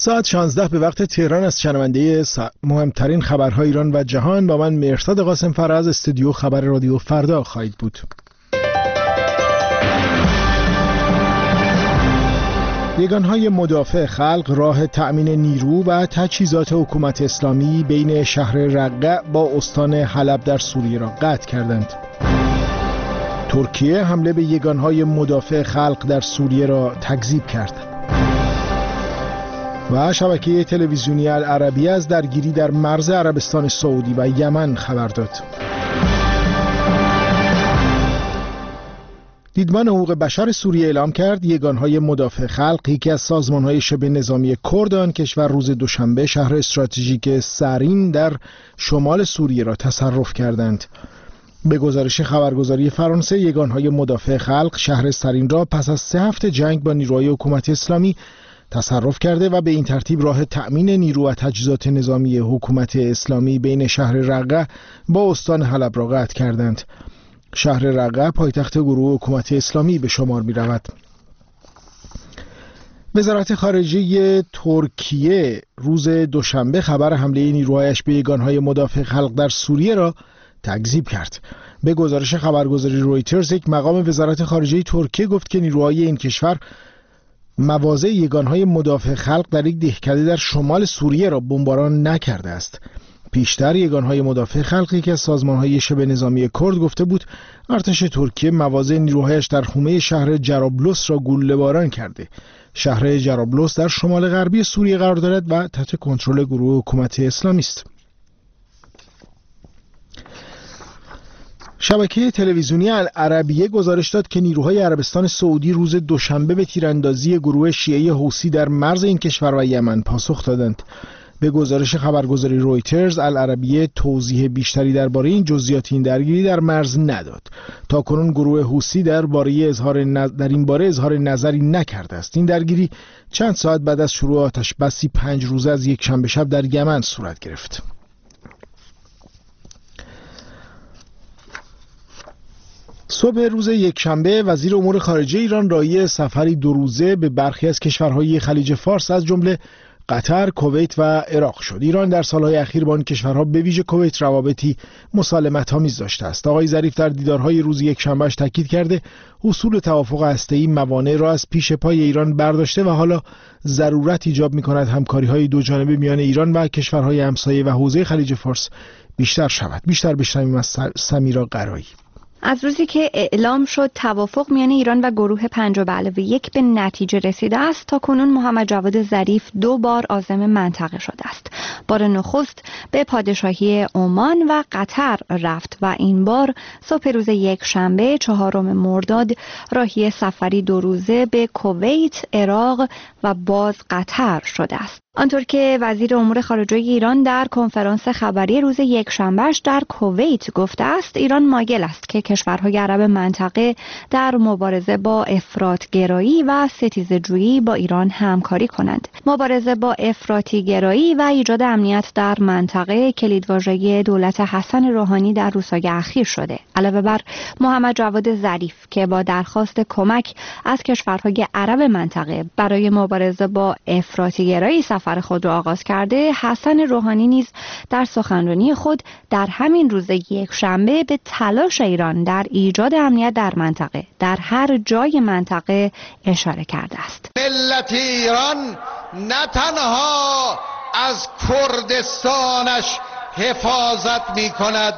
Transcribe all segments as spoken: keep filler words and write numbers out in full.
ساعت شانزده به وقت تهران از شنونده مهمترین خبرهای ایران و جهان با من مهرداد قاسم‌فر از استودیو خبر رادیو فردا خواهید بود. یگانهای مدافع خلق راه تأمین نیرو و تجهیزات حکومت اسلامی بین شهر رقه با استان حلب در سوریه را قطع کردند. ترکیه حمله به یگانهای مدافع خلق در سوریه را تکذیب کرد. و شبکه تلویزیونی العربیه از درگیری در مرز عربستان سعودی و یمن خبر داد. دیدمان حقوق بشر سوریه اعلام کرد یگانهای مدافع خلق، یکی از سازمانهای شبه نظامی کرد آن کشور، روز دوشنبه شهر استراتژیک سرین در شمال سوریه را تصرف کردند. به گزارش خبرگزاری فرانسه، یگانهای مدافع خلق شهر سرین را پس از سه هفته جنگ با نیروهای حکومت اسلامی تصرف کرده و به این ترتیب راه تأمین نیرو و تجهیزات نظامی حکومت اسلامی بین شهر رقه با استان حلب را قطع کردند. شهر رقه پایتخت گروه حکومت اسلامی به شمار می رود. وزارت خارجه ترکیه روز دوشنبه خبر حمله نیروهایش به یگانهای مدافع خلق در سوریه را تکذیب کرد. به گزارش خبرگزاری رویترز، یک مقام وزارت خارجه ترکیه گفت که نیروهای این کشور مواضع یگانهای مدافع خلق در یک دهکده در شمال سوریه را بمباران نکرده است. پیشتر یگانهای مدافع خلق، یکی از سازمانهای شبه نظامی کرد، گفته بود ارتش ترکیه مواضع نیروهایش در حومه شهر جرابلس را گلوله‌باران کرده. شهر جرابلس در شمال غربی سوریه قرار دارد و تحت کنترل گروه حکومت اسلامی است. شبکه تلویزیونی العربیه گزارش داد که نیروهای عربستان سعودی روز دوشنبه به تیراندازی گروه شیعه حوثی در مرز این کشور و یمن پاسخ دادند. به گزارش خبرگزاری رویترز، العربیه توضیح بیشتری درباره این جزئیات این درگیری در مرز نداد. تاکنون گروه حوثی درباره اظهار نظر در این باره اظهار نظری نکرده است. این درگیری چند ساعت بعد از شروع آتش بسی پنج روزه از یک شنبه شب در یمن صورت گرفت. صبح روز یکشنبه وزیر امور خارجه ایران رای سفری دو روزه به برخی از کشورهای خلیج فارس از جمله قطر، کویت و عراق شد. ایران در سالهای اخیر با آن کشورها به ویژه کویت روابطی مسالمت‌آمیز داشته است. آقای ظریف در دیدارهای روز یکشنبهش تاکید کرده حصول توافق هسته‌ای موانع را از پیش پای ایران برداشته و حالا ضرورت ایجاب می‌کند همکاری‌های دوجانبه میان ایران و کشورهای همسایه و حوزه خلیج فارس بیشتر شود. بیشتر بشنویم از سمیرا قرایی. از روزی که اعلام شد توافق میان ایران و گروه پنج به علاوه یک به نتیجه رسیده است، تا کنون محمد جواد ظریف دو بار عازم منطقه شده است. بار نخست به پادشاهی عمان و قطر رفت و این بار صبح روز یک شنبه چهارم مرداد راهی سفری دو روزه به کویت، عراق و باز قطر شده است. آنطور که وزیر امور خارجه ایران در کنفرانس خبری روز یکشنبهش در کویت گفته است، ایران مایل است که کشورهای عرب منطقه در مبارزه با افراط‌گرایی و ستیزه‌جویی با ایران همکاری کنند. مبارزه با افراطی‌گرایی و ایجاد امنیت در منطقه کلیدواژه دولت حسن روحانی در روزهای اخیر شده. علاوه بر محمد جواد ظریف که با درخواست کمک از کشورهای عرب منطقه برای مبارزه با افراطی‌گرایی سفر خود را آغاز کرده، حسن روحانی نیز در سخنرانی خود در همین روز یکشنبه به تلاش ایران در ایجاد امنیت در منطقه در هر جای منطقه اشاره کرده است. ملت ایران نه تنها از کردستانش حفاظت می کند،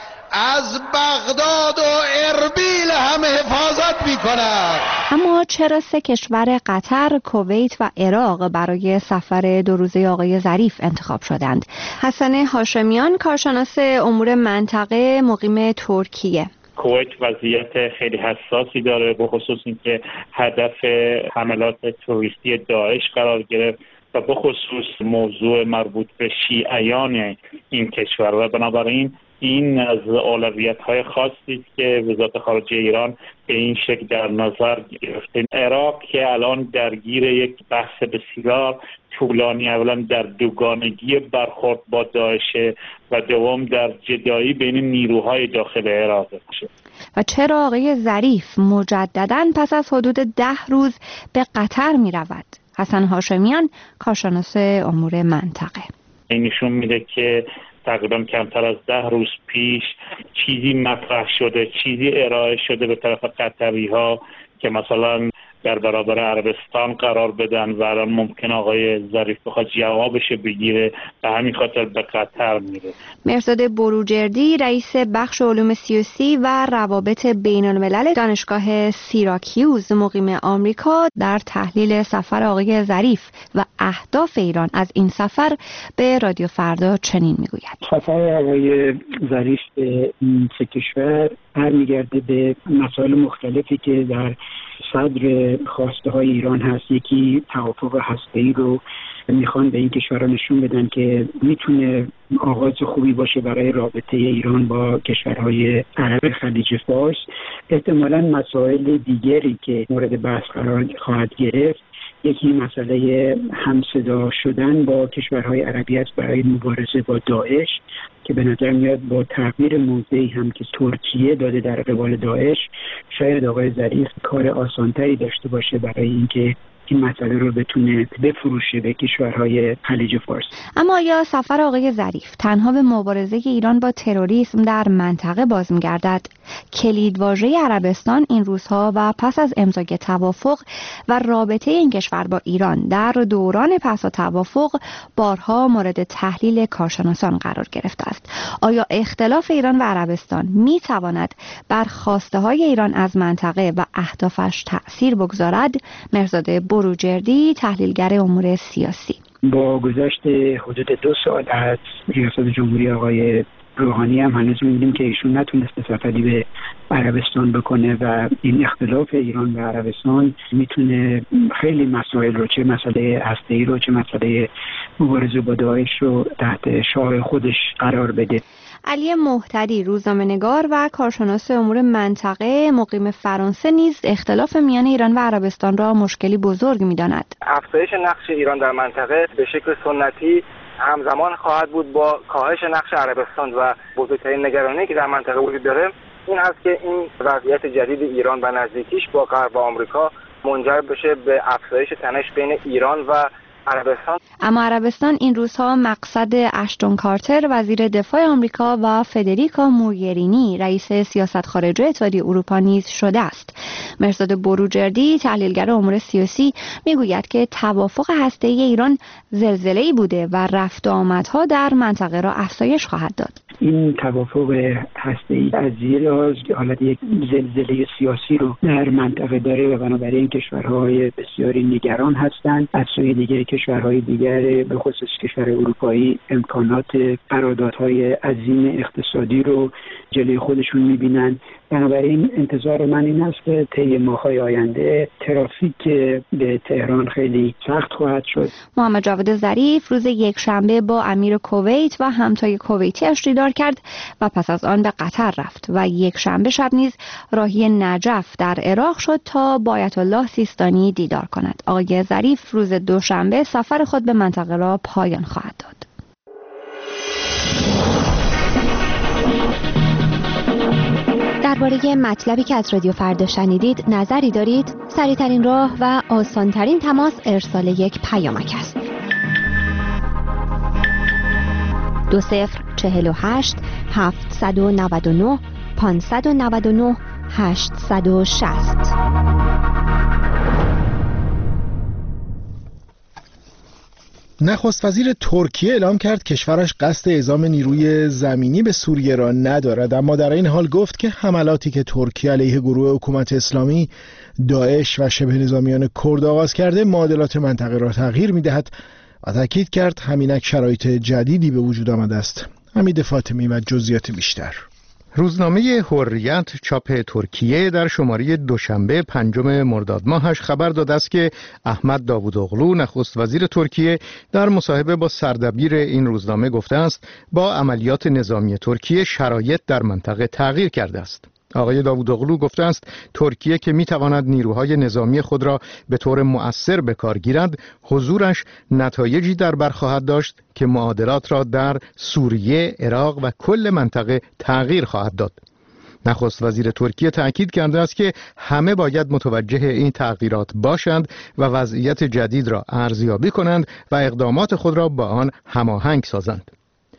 از بغداد و اربیل هم حفاظت می کند. اما چرا سه کشور قطر، کویت و عراق برای سفر دو روزه آقای ظریف انتخاب شدند؟ حسن هاشمیان، کارشناس امور منطقه مقیم ترکیه: کویت وضعیت خیلی حساسی داره، به خصوص اینکه هدف حملات تروریستی داعش قرار گرفت و به خصوص موضوع مربوط به شیعیان این کشور و بنابراین این از اولویت‌های خاصی است که وزارت خارجه ایران به این شکل در نظر گرفته. عراق که الان درگیر یک بحث بسیار طولانی، اولا در دوگانگی برخورد با داعش و دوم در جدایی بین نیروهای داخل عراق است. و چرا آقای ظریف مجدداً پس از حدود ده روز به قطر می رود؟ حسن هاشمیان، کارشناس امور منطقه: این نشون میده که تقریبا کمتر از ده روز پیش چیزی مطرح شده، چیزی ارائه شده به طرف قطری ها که مثلا در برابر عربستان قرار بدن و الان ممکن آقای ظریف بخواد جوابش بگیره، به همین خاطر به قطر میره. مهرزاد بروجردی، رئیس بخش علوم سیاسی و روابط بین الملل دانشگاه سیراکیوز مقیم آمریکا، در تحلیل سفر آقای ظریف و اهداف ایران از این سفر به رادیو فردا چنین میگوید: سفر آقای ظریف به این سه کشور برمیگرده به مسائل مختلفی که در صدر خواسته های ایران هست. یکی توافق هسته‌ای رو میخوان به این کشورها نشون بدن که میتونه آغاز خوبی باشه برای رابطه ایران با کشورهای عرب خلیج فارس. احتمالاً مسائل دیگری که مورد بحث قرار خواهد گرفت، یکی مسئله همصدا شدن با کشورهای عربی است برای مبارزه با داعش که به نظر میاد با تغییر موضعی هم که ترکیه داده در قبال داعش، شاید آقای ظریف کار آسانتری داشته باشه برای اینکه این مسئله رو بتونه بفروشه به کشورهای خلیج فارس. اما آیا سفر آقای ظریف تنها به مبارزه ایران با تروریسم در منطقه باز می‌گردد؟ کلیدواژه عربستان این روزها و پس از امضای توافق و رابطه این کشور با ایران در دوران پس از توافق بارها مورد تحلیل کارشناسان قرار گرفته است. آیا اختلاف ایران و عربستان می‌تواند بر خواسته‌های ایران از منطقه و اهدافش تأثیر بگذارد؟ مهرزاد بروجردی، تحلیلگر امور سیاسی: با گذشت حدود دو سال از ریاست جمهوری آقای روحانی هم هنوز می‌بینیم که ایشون نتونسته سفری به عربستان بکنه و این اختلاف ایران و عربستان میتونه خیلی مسائل رو، چه مسئله هسته‌ای رو چه مسئله مبارزه با داعش رو تحت شعار خودش قرار بده. علی محتدی، روزنامه‌نگار و کارشناس امور منطقه مقیم فرانسه، نیز اختلاف میان ایران و عربستان را مشکلی بزرگ می‌داند. افزایش نقش ایران در منطقه به شکل سنتی همزمان خواهد بود با کاهش نقش عربستان و بزرگترین نگرانی که در منطقه وجود داره این هست که این وضعیت جدید ایران و نزدیکیش با غرب و آمریکا منجر بشه به افزایش تنش بین ایران و عربستان. اما عربستان این روزها مقصد اشتون کارتر وزیر دفاع آمریکا و فدریکا موگرینی رئیس سیاست خارجه اتحادیه اروپا نیز شده است. مهرزاد بروجردی، تحلیلگر امور سیاسی، میگوید که توافق هسته‌ای ایران زلزله‌ای بوده و رفت و آمدها در منطقه را افزایش خواهد داد. این توافق هسته‌ای از زیر حالت یک زلزله سیاسی رو در منطقه داره و بنابراین کشورهای بسیاری نگران هستند. از سوی دیگر کشورهای دیگر به خصوص کشور اروپایی امکانات قراردادهای عظیم اقتصادی رو جلوی خودشون می‌بینن. بنابراین انتظار من این است که طی ماه‌های آینده ترافیک به تهران خیلی سخت خواهد شد. محمد جواد ظریف روز یکشنبه با امیر کویت و همتای کویتی‌اش دیدار کرد و پس از آن به قطر رفت و یکشنبه شب نیز راهی نجف در عراق شد تا با آیت الله سیستانی دیدار کند. آقای ظریف روز دوشنبه سفر خود به منطقه را پایان خواهد داد. درباره مطلبی که از رادیو فردا شنیدید نظری دارید؟ سریع‌ترین راه و آسان‌ترین تماس ارسال یک پیامک است. دو صفر چهل و هشت هفتصد و نود و نه پانصد و نود و نه هشتصد و شصت. نخست وزیر ترکیه اعلام کرد کشورش قصد اعزام نیروی زمینی به سوریه را ندارد، اما در این حال گفت که حملاتی که ترکیه علیه گروه حکومت اسلامی، داعش و شبه نظامیان کرد آغاز کرده معادلات منطقه را تغییر می‌دهد و تاکید کرد همینک شرایط جدیدی به وجود آمده است. حمید فاطمی و جزئیات بیشتر. روزنامه حریت چاپ ترکیه در شماره دوشنبه پنجم مرداد ماهش خبر داده است که احمد داوودوغلو نخست وزیر ترکیه در مصاحبه با سردبیر این روزنامه گفته است با عملیات نظامی ترکیه شرایط در منطقه تغییر کرده است. آقای داوودوغلو گفته است ترکیه که میتواند نیروهای نظامی خود را به طور مؤثر به کار گیرد، حضورش نتایجی در بر خواهد داشت که معادلات را در سوریه، عراق و کل منطقه تغییر خواهد داد. نخست وزیر ترکیه تأکید کرده است که همه باید متوجه این تغییرات باشند و وضعیت جدید را ارزیابی کنند و اقدامات خود را با آن هماهنگ سازند.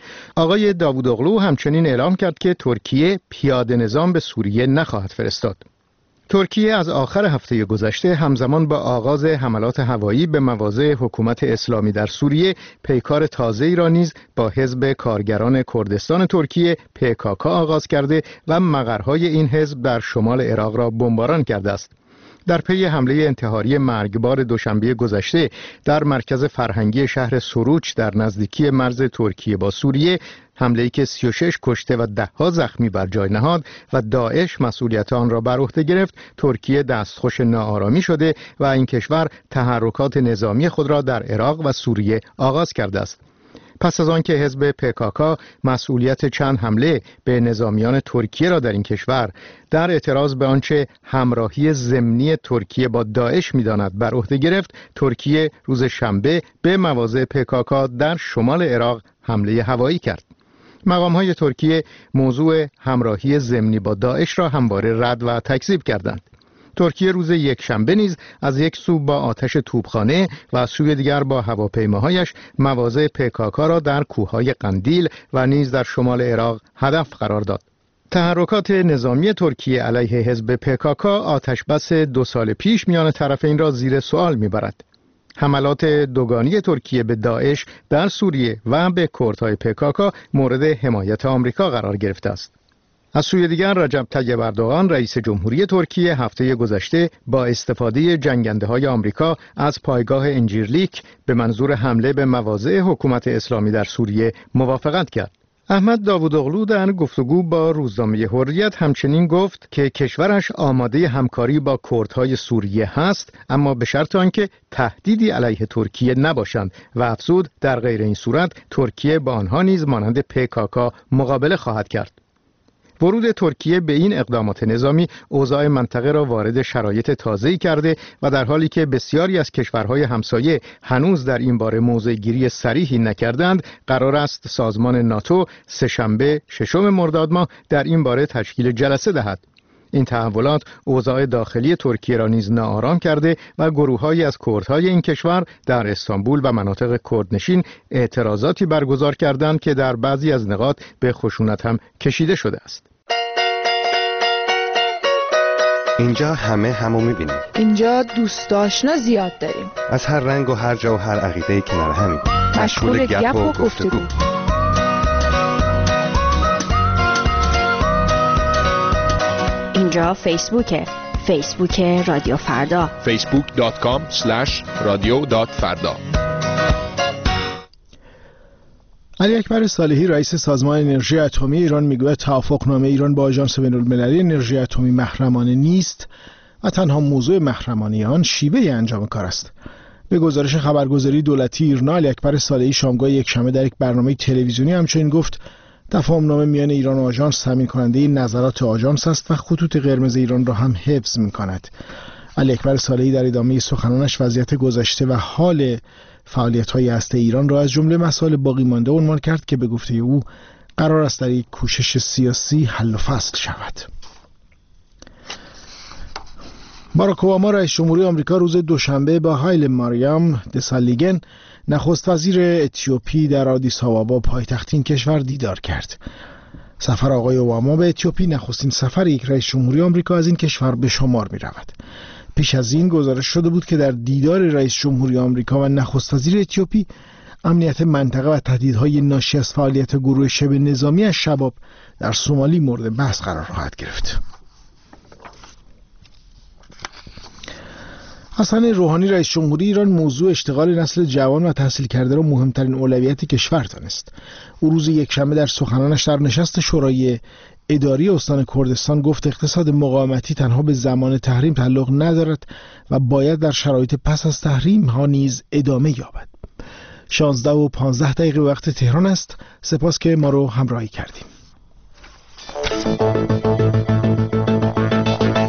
آقای داوودوغلو همچنین اعلام کرد که ترکیه پیاده نظام به سوریه نخواهد فرستاد. ترکیه از آخر هفته گذشته همزمان با آغاز حملات هوایی به مواضع حکومت اسلامی در سوریه پیکار تازه‌ای را نیز با حزب کارگران کردستان ترکیه پی کی کی آغاز کرده و مقرهای این حزب در شمال عراق را بمباران کرده است. در پی حمله انتحاری مرگبار دوشنبه گذشته در مرکز فرهنگی شهر سروچ در نزدیکی مرز ترکیه با سوریه، حمله‌ای که سی و شش کشته و ده‌ها زخمی بر جای نهاد و داعش مسئولیت آن را بر عهده گرفت، ترکیه دستخوش ناآرامی شده و این کشور تحرکات نظامی خود را در عراق و سوریه آغاز کرده است. پس از آن که حزب پی کی کی مسئولیت چند حمله به نظامیان ترکیه را در این کشور در اعتراض به آنچه همراهی ضمنی ترکیه با داعش می‌داند بر عهده گرفت، ترکیه روز شنبه به مواضع پی کی کی در شمال عراق حمله هوایی کرد. مقام‌های ترکیه موضوع همراهی ضمنی با داعش را همواره رد و تکذیب کردند. ترکیه روز یک شنبه نیز از یک سو با آتش توپخانه و از سوی دیگر با هواپیماهایش مواضع پی کی کی را در کوههای قندیل و نیز در شمال عراق هدف قرار داد. تحرکات نظامی ترکیه علیه حزب پی کی کی آتش بس دو سال پیش میان طرفین را زیر سوال میبرد. حملات دوگانی ترکیه به داعش در سوریه و به کردهای پی کی کی مورد حمایت آمریکا قرار گرفته است. از سوی دیگر رجب طیب اردوغان رئیس جمهوری ترکیه هفته گذشته با استفاده جنگنده‌های آمریکا از پایگاه انجیرلیک به منظور حمله به مواضع حکومت اسلامی در سوریه موافقت کرد. احمد داوودوغلو در گفتگو با روزنامه حریت همچنین گفت که کشورش آماده همکاری با کردهای سوریه هست، اما به شرط آنکه تهدیدی علیه ترکیه نباشند و افزود در غیر این صورت ترکیه با آنها نیز مانند پی کی کی مقابله خواهد کرد. ورود ترکیه به این اقدامات نظامی اوضاع منطقه را وارد شرایط تازه‌ای کرده و در حالی که بسیاری از کشورهای همسایه هنوز در این باره موضع گیری صریحی نکردند، قرار است سازمان ناتو سه‌شنبه ششم مرداد ماه در این باره تشکیل جلسه دهد. این تحولات اوضاع داخلی ترکیه را نیز ناآرام کرده و گروه‌هایی از کردهای این کشور در استانبول و مناطق کردنشین اعتراضاتی برگزار کردند که در بعضی از نقاط به خشونت هم کشیده شده است. اینجا همه همو می‌بینیم. اینجا دوست آشنا زیاد داریم. از هر رنگ و هر جا و هر عقیده‌ای کنار همیم. مشغول گپ و گفتگو. اینجا فیسبوکه. فیسبوک رادیو فردا. فیسبوک دات کام اسلش رادیو دات فردا. علی اکبر صالحی رئیس سازمان انرژی اتمی ایران میگوید توافقنامه ایران با آژانس بین‌المللی انرژی اتمی محرمانه نیست و تنها موضوع محرمانه آن شیوه انجام کار است. به گزارش خبرگزاری دولتی ایرنا، علی اکبر صالحی شامگاه یکشنبه در یک برنامه تلویزیونی همچنین گفت تفاهم‌نامه میان ایران و آژانس تامین کننده نظرات آژانس است و خطوط قرمز ایران را هم حفظ می‌کند. علی اکبر صالحی در ادامه سخنانش وضعیت گذشته و حال فعالیت‌های هسته ایران را از جمله مسائل باقی مانده عنوان کرد که به گفته او قرار است در یک کوشش سیاسی حل و فصل شود. باراک اوباما رئیس جمهوری آمریکا روز دوشنبه با هایل ماریام دسالیگن نخست وزیر اتیوپی در آدیس آبابا پایتخت این کشور دیدار کرد. سفر آقای اوباما به اتیوپی نخستین سفر یک رئیس جمهوری آمریکا از این کشور به شمار می رود. پیش از این گزارش شده بود که در دیدار رئیس جمهوری آمریکا و نخست وزیر اتیوپی امنیت منطقه و تهدیدهای ناشی از فعالیت گروه شبه نظامی از شباب در سومالی مورد بحث قرار خواهد گرفت. حسن روحانی رئیس جمهوری ایران موضوع اشتغال نسل جوان و تحصیل کرده را مهمترین اولویت کشور دانست. او روز یکشنبه در سخنانش در نشست شورای اداری استان کردستان گفت اقتصاد مقاومتی تنها به زمان تحریم تعلق ندارد و باید در شرایط پس از تحریم ها نیز ادامه یابد. شانزده و پانزده دقیقه وقت تهران است. سپاس که ما رو همراهی کردیم.